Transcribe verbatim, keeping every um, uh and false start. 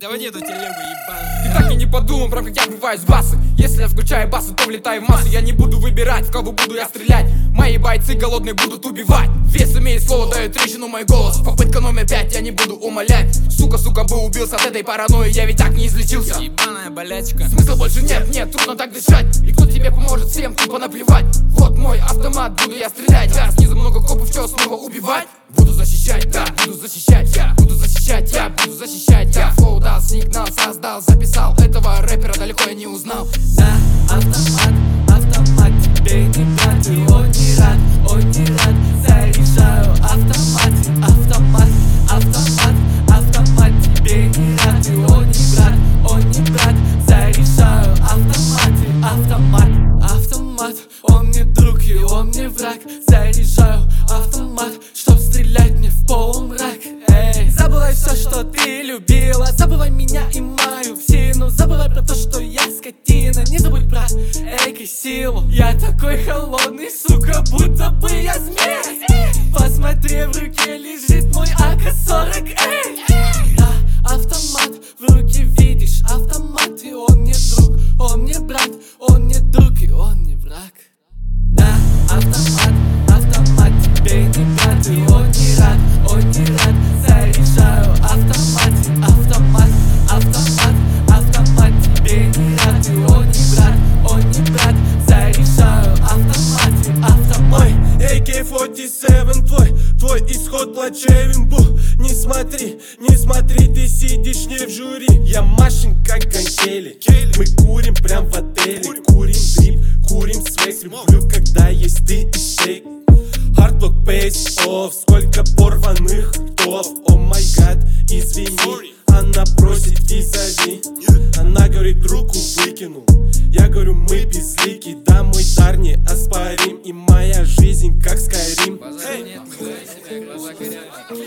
заводи эту телегу, ебаную. Ты так и не подумал, прям как я вбиваюсь в басы. Если я включаю басы, то влетаю в массы. Я не буду выбирать, в кого буду я стрелять. Мои бойцы голодные будут убивать. Вес имеет слово, дает трещину мой голос. Попытка номер пять, я не буду умолять. Сука, сука, бы убился от этой паранойи. Я ведь так не излечился. Ебаная болячка. Смысла больше нет, нет, трудно так дышать. И кто тебе поможет, всем тупо наплевать. Вот мой автомат, буду я стрелять. Да, снизу много копов, что снова убивать. Буду защищать, да, буду защищать. Я буду защищать, я буду защищать. Я флоу дал, сигнал создал, записал. Этого рэпера далеко я не узнал. Да, автомат, автомат, тебе не брат. И он не рад, он не рад. Заряжаю автомат, автомат, автомат, автомат, тебе не рад. И он не брат, он не брат. Заряжаю автомат, автомат, автомат. Он мне друг и он мне враг. Заряжаю автомат, чтоб стрелять мне в полумрак. Эй, забывай все, что ты любила. Забывай меня и мою псину. Забывай про то, что я скотина. Не забудь про эко-силу. Я такой холодный, сука, будто бы я змей. Посмотри, в руке лежит мой а ка сорок. Эй, да, автомат, в руке видишь автомат. И он не друг, он не брат, он не друг и он не враг. Да, автомат, автомат, тебе не брат. И он не рад, он не рад. Заряжаю автомат, автомат, автомат, автомат, тебе не рад. И он не брат, он не брат. Заряжаю автомат, автомат. Ой, эй кей сорок семь твой, твой исход плачевен, бу. Не смотри, не смотри, ты сидишь не в жюри. Я Машин как Гангели. Мы курим прям в отеле. Курим дрип, курим свек. Люблю, когда есть ты и стейк. Hardlock pays off, сколько порванных ртов. О май гад, извини. Она просит визави. Она говорит, руку выкинул. Я говорю, мы безлики. Да, мой дар не оспорим. И моя жизнь как Skyrim. Базара нет, глаза горят.